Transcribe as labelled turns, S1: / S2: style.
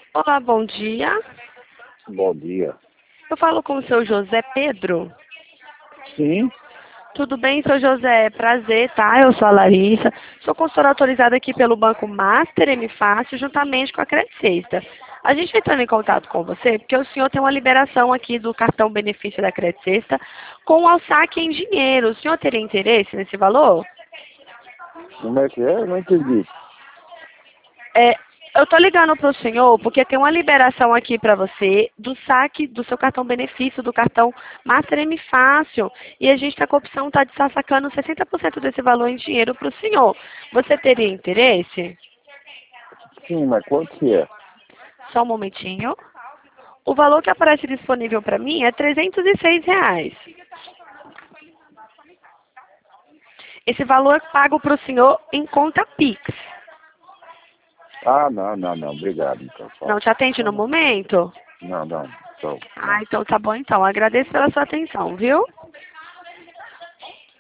S1: Olá, bom dia.
S2: Bom dia.
S1: Eu falo com o seu José Pedro.
S2: Sim,
S1: Tudo bem, seu José? Prazer, tá? Eu sou a Larissa. Sou consultora autorizada aqui pelo Banco Master M Fácil, juntamente com a Credit Sexta. A gente está entrando em contato com você porque o senhor tem uma liberação aqui do cartão benefício da Credit Sexta com o saque em dinheiro. O senhor teria interesse nesse valor?
S2: como é que é? Eu não entendi.
S1: É, eu tô ligando para o senhor porque tem uma liberação aqui para você do saque do seu cartão benefício, do cartão Master M Fácil. E a gente está com a opção de estar sacando 60% desse valor em dinheiro para o senhor. Você teria interesse?
S2: Sim, mas quanto que é?
S1: Só um momentinho. O valor que aparece disponível para mim é R$ 306. Esse valor é pago para o senhor em conta Pix.
S2: Ah, não, não, não. Obrigado, então. Só.
S1: Não te atende no momento?
S2: Não, não. Só,
S1: Ah,
S2: não.
S1: então tá bom então. Agradeço pela sua atenção, viu?